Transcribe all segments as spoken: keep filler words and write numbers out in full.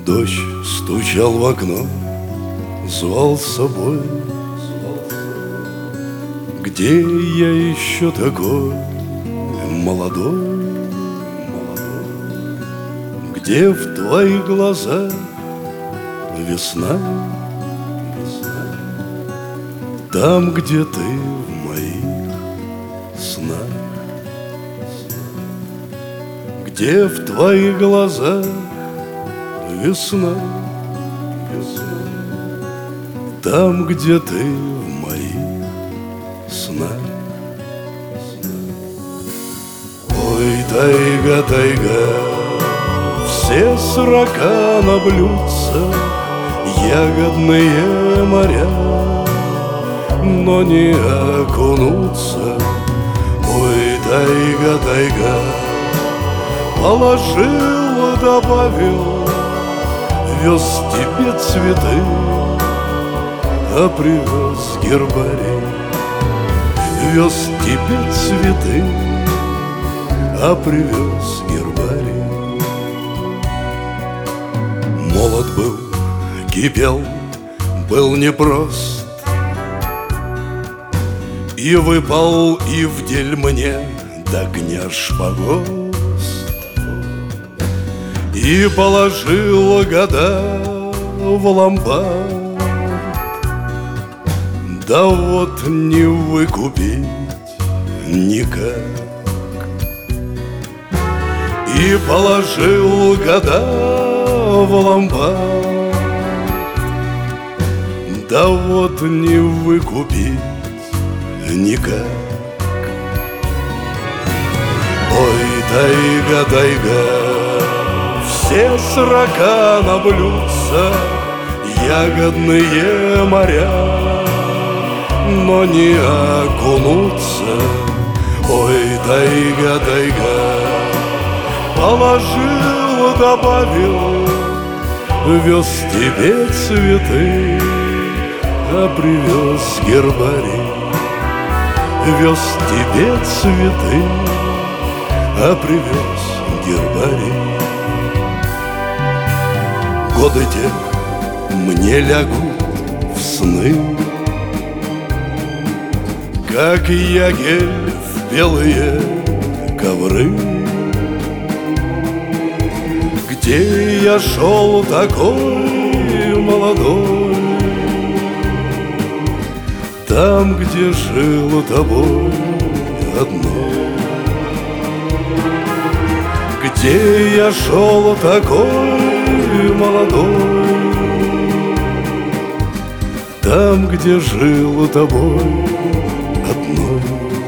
Дождь стучал в окно, звал с собой. Где я еще такой молодой? Где в твоих глазах весна? Там, где ты в моих снах. Где в твоих глазах весна? Там, где ты в моих снах. Ой, тайга, тайга, все срока на блюдце, ягодные моря, но не окунуться. Ой, тайга, тайга, положил, добавил, вез тебе цветы, а привез гербарий. Вез тебе цветы, а привез гербарий. Молод был, кипел, был непрост, и выпал и вдель мне до огня шпагост, и положил года в ломбард. Да вот не выкупить никак. И положил года в ломбард. Да вот не выкупить никак. Ой, тайга, тайга, все срока на блюдце, ягодные моря, но не окунуться. Ой, тайга, тайга, положил, добавил, вез тебе цветы, а привез гербарий. Вез тебе цветы, а привез гербарий. Годы те мне лягут в сны, как ягель в белые ковры. Где я шел такой молодой, там, где жил тобой одной. Где я шел такой молодой, там, где жил тобой одной.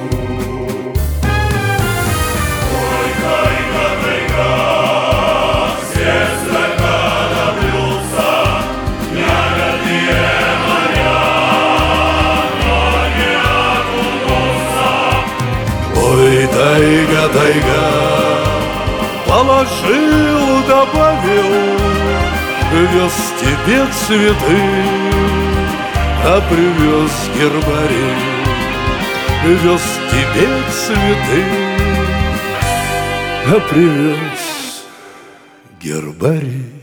Ой, тайга, тайга, все срока на блюдце, ягодные моря, но не окунуться. Ой, тайга, тайга, положил, добавил, вез тебе цветы, а привез гербарий. Вез тебе цветы, а привез гербарий.